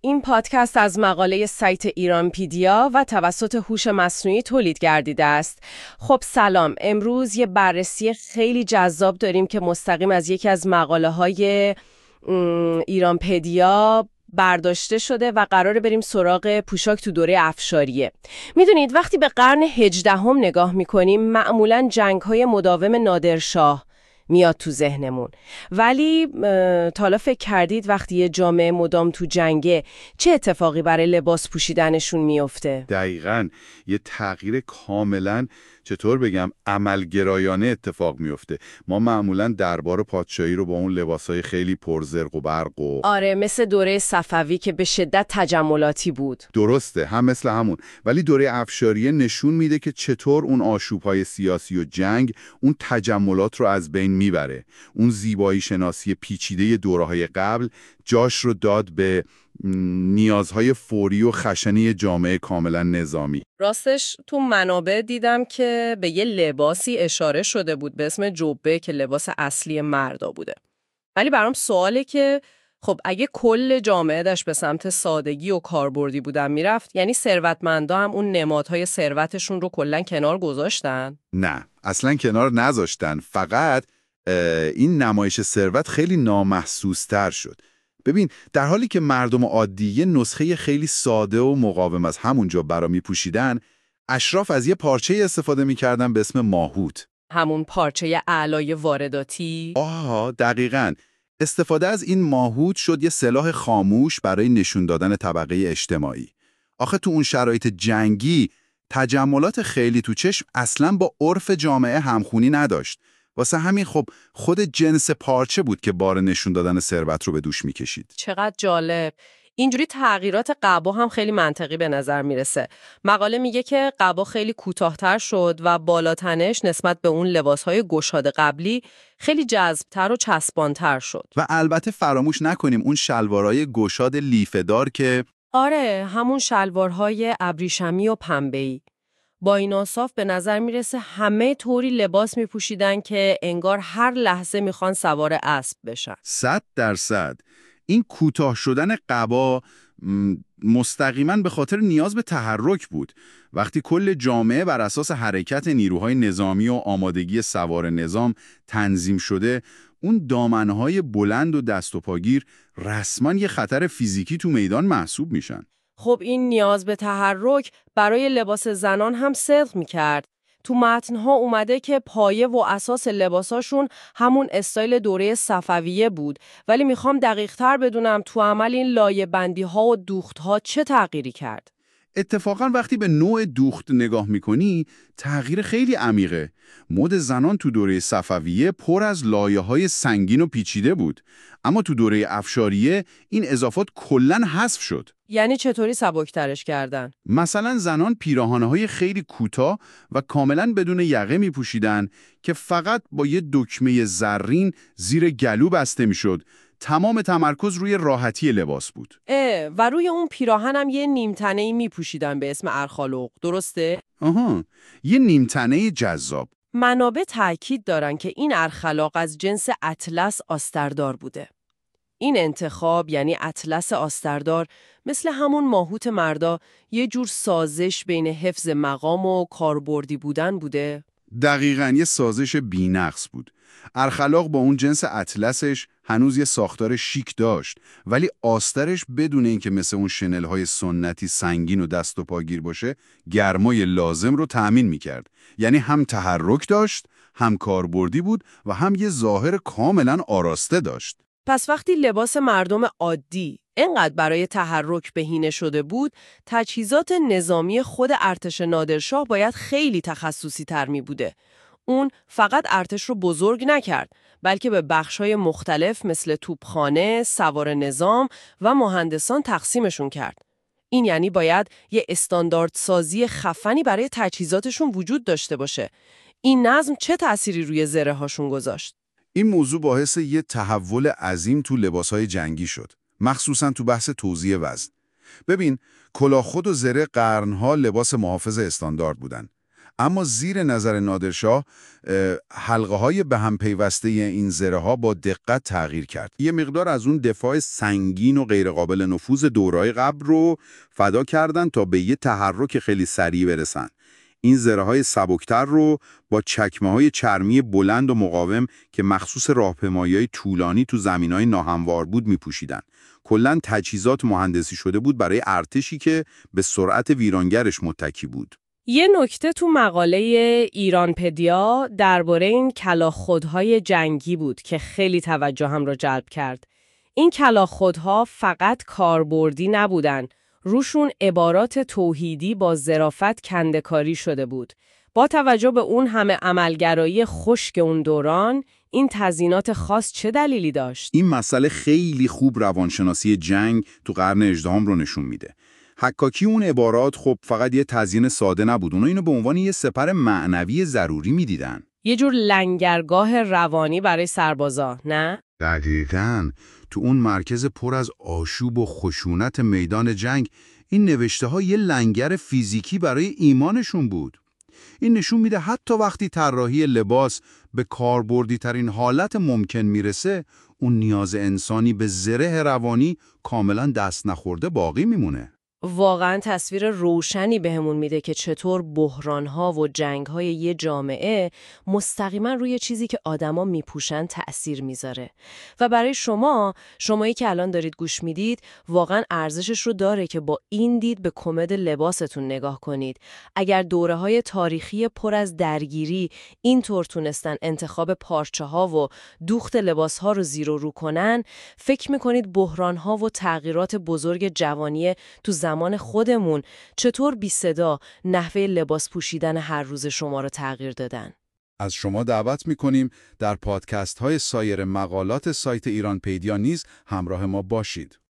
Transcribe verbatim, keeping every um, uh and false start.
این پادکست از مقاله سایت ایرانپیدیا و توسط هوش مصنوعی تولید گردیده است. خب سلام، امروز یه بررسی خیلی جذاب داریم که مستقیم از یکی از مقاله های ایرانپیدیا برداشته شده و قراره بریم سراغ پوشاک تو دوره افشاریه. میدونید وقتی به قرن هجدهم نگاه میکنیم معمولاً جنگ‌های مداوم نادرشاه میاد تو ذهنمون، ولی تا حالا فکر کردید وقتی یه جامعه مدام تو جنگه چه اتفاقی برای لباس پوشیدنشون میفته؟ دقیقاً یه تغییر کاملاً چطور بگم عملگرایانه اتفاق میفته. ما معمولاً دربار پادشاهی رو با اون لباسای خیلی پرزرق و برق و آره، مثل دوره صفوی که به شدت تجملاتی بود. درسته، هم مثل همون. ولی دوره افشاریه نشون میده که چطور اون آشوب‌های سیاسی و جنگ اون تجملات رو از بین میبره. اون زیبایی شناسی پیچیده دوره‌های قبل جاش رو داد به نیازهای فوری و خشنی جامعه کاملا نظامی. راستش تو منابع دیدم که به یه لباسی اشاره شده بود به اسم جبه که لباس اصلی مردا بوده. ولی برام سواله که خب اگه کل جامعه داشت به سمت سادگی و کاربردی بودن میرفت، یعنی ثروتمندا هم اون نمادهای ثروتشون رو کلا کنار گذاشتن؟ نه، اصلا کنار نذاشتن. فقط این نمایش ثروت خیلی نامحسوس‌تر شد. ببین، در حالی که مردم عادی یه نسخه خیلی ساده و مقاوم از همونجا برا میپوشیدن، اشراف از یه پارچه استفاده میکردن به اسم ماهوت. همون پارچه اعلای وارداتی؟ آها، دقیقاً. استفاده از این ماهوت شد یه سلاح خاموش برای نشون دادن طبقه اجتماعی. آخه تو اون شرایط جنگی تجملات خیلی تو چشم اصلاً با عرف جامعه همخونی نداشت. واسه همین خب خود جنس پارچه بود که بار نشون دادن ثروت رو به دوش میکشید. چقدر جالب. اینجوری تغییرات قبا هم خیلی منطقی به نظر میرسه. مقاله میگه که قبا خیلی کوتاه‌تر شد و بالاتنش نسبت به اون لباس‌های گشاد قبلی خیلی جذب‌تر و چسبان‌تر شد. و البته فراموش نکنیم اون شلوارهای گشاد لیفه‌دار که آره، همون شلوارهای ابریشمی و پنبه‌ای. با این اوصاف به نظر میرسه همه طوری لباس میپوشیدن که انگار هر لحظه میخوان سوار اسب بشن. صد درصد. این کوتاه شدن قبا مستقیما به خاطر نیاز به تحرک بود. وقتی کل جامعه بر اساس حرکت نیروهای نظامی و آمادگی سوار نظام تنظیم شده، اون دامنهای بلند و دست و پاگیر رسما یه خطر فیزیکی تو میدان محسوب میشن. خب این نیاز به تحرک برای لباس زنان هم صدق میکرد. تو متنها اومده که پایه و اساس لباساشون همون استایل دوره صفویه بود، ولی میخوام دقیق تر بدونم تو عمل این لایه بندی ها و دوخت ها چه تغییری کرد؟ اتفاقا وقتی به نوع دوخت نگاه میکنی تغییر خیلی عمیقه. مد زنان تو دوره صفویه پر از لایه‌های سنگین و پیچیده بود، اما تو دوره افشاریه این اضافات کلاً حذف شد. یعنی چطوری سبکترش کردن؟ مثلا زنان پیراهن‌های خیلی کوتاه و کاملاً بدون یقه میپوشیدن که فقط با یه دکمه زرین زیر گلو بسته میشد. تمام تمرکز روی راحتی لباس بود. اه، و روی اون پیراهن هم یه نیمتنه‌ای میپوشیدن به اسم ارخالوق، درسته؟ آها، یه نیمتنه جذاب. منابع تأکید دارن که این ارخلاق از جنس اطلس آستردار بوده. این انتخاب یعنی اطلس آستردار مثل همون ماهوت مردا یه جور سازش بین حفظ مقام و کاربردی بودن بوده؟ دقیقاً یه سازش بی‌نقص بود. ارخلاق با اون جنس اطلسش هنوز یه ساختار شیک داشت، ولی آسترش بدون اینکه مثل اون شنل‌های سنتی سنگین و دست و پاگیر باشه، گرمای لازم رو تأمین می‌کرد. یعنی هم تحرک داشت، هم کاربردی بود و هم یه ظاهر کاملاً آراسته داشت. پس وقتی لباس مردم عادی اینقدر برای تحرک بهینه شده بود، تجهیزات نظامی خود ارتش نادرشاه باید خیلی تخصصی تر می بوده. اون فقط ارتش رو بزرگ نکرد، بلکه به بخش‌های مختلف مثل توپخانه، سوار نظام و مهندسان تقسیمشون کرد. این یعنی باید یه استانداردسازی خفنی برای تجهیزاتشون وجود داشته باشه. این نظم چه تأثیری روی زره هاشون گذاشت؟ این موضوع باعث یه تحول عظیم تو لباسهای جنگی شد، مخصوصاً تو بحث توزیع وزن. ببین، کلاهخود و زره قرنها لباس محافظ استاندارد بودن. اما زیر نظر نادرشاه حلقه های به هم پیوسته این زره ها با دقت تغییر کرد. یه مقدار از اون دفاع سنگین و غیرقابل نفوذ دورهای قبل رو فدا کردن تا به یه تحرک خیلی سریع برسن. این زره های سبکتر رو با چکمه های چرمی بلند و مقاوم که مخصوص راهپیمایی‌های طولانی تو زمینهای ناهموار بود میپوشیدن. کلاً تجهیزات مهندسی شده بود برای ارتشی که به سرعت ویرانگرش متکی بود. یه نکته تو مقاله ایرانپدیا درباره این کلاخودهای جنگی بود که خیلی توجه هم را جلب کرد. این کلاخودها فقط کاربردی نبودن، روشون عبارات توحیدی با ظرافت کنده‌کاری شده بود. با توجه به اون همه عملگرایی خشک اون دوران، این تزیینات خاص چه دلیلی داشت؟ این مسئله خیلی خوب روانشناسی جنگ تو قرن هجدهم رو نشون میده. حکاکی اون عبارات خب فقط یه تزیین ساده نبود، اونا اینو به عنوان یه سپر معنوی ضروری میدیدن. یه جور لنگرگاه روانی برای سربازا، نه؟ دقیقاً. تو اون مرکز پر از آشوب و خشونت میدان جنگ، این نوشته ها یه لنگر فیزیکی برای ایمانشون بود. این نشون میده حتی وقتی طراحی لباس به کاربردی ترین حالت ممکن میرسه، اون نیاز انسانی به زره روانی کاملا دست نخورده باقی میمونه. واقعا تصویر روشنی بهمون میده که چطور بحران‌ها و جنگ‌های یه جامعه مستقیما روی چیزی که آدما میپوشن تأثیر میذاره. و برای شما، شمایی که الان دارید گوش میدید، واقعا ارزشش رو داره که با این دید به کمد لباستون نگاه کنید. اگر دوره‌های تاریخی پر از درگیری اینطور تونستن انتخاب پارچه‌ها و دوخت لباس‌ها رو زیر و رو کنن، فکر میکنید بحران‌ها و تغییرات بزرگ جوانی تو زمان خودمون چطور بی صدا نحوه لباس پوشیدن هر روز شما رو تغییر دادن؟ از شما دعوت میکنیم در پادکست های سایر مقالات سایت ایرانپدیا نیز همراه ما باشید.